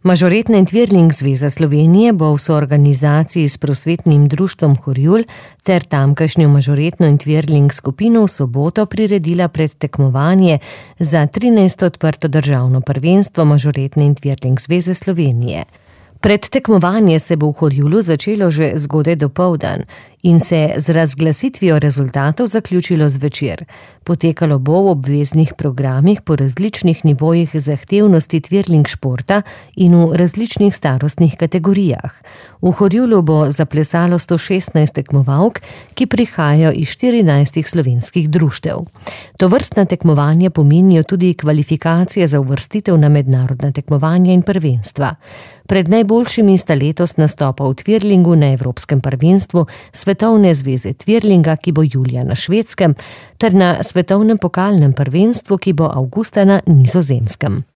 Mažoretna in Twirling zveza Slovenije bo v soorganizaciji s prosvetnim društvom Horjul ter tamkajšnjo mažoretno in Twirling skupino v soboto priredila predtekmovanje za 13. odprto državno prvenstvo Mažoretne in Twirling zveze Slovenije. Predtekmovanje se bo v Horjulu začelo že zgodaj dopoldan in se z razglasitvijo rezultatov zaključilo zvečer. Potekalo bo v obveznih programih po različnih nivojih zahtevnosti Twirling športa in v različnih starostnih kategorijah. V Horjulu bo zaplesalo 116 tekmovalk, ki prihajajo iz 14 slovenskih društev. Tovrstna tekmovanja pomenijo tudi kvalifikacije za uvrstitev na mednarodna tekmovanja in prvenstva. Pred najboljšimi sta letos nastopa v Twirlingu na Evropskem prvenstvu Svetovne zveze Twirlinga, ki bo julija na Švedskem, ter na svetovnem pokalnem prvenstvu, ki bo avgusta na Nizozemskem.